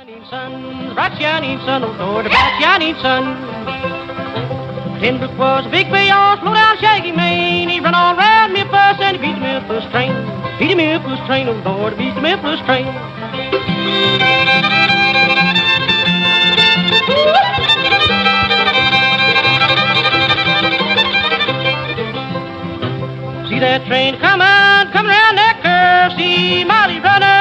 Bright shining sun, oh Lord, bright shining sun. Tenbrook was a big beyond, slow down shaggy mane. He run all round Memphis and he beat the Memphis train. Beat the Memphis train, oh Lord, beat the Memphis train. See that train coming round that curve. See Molly running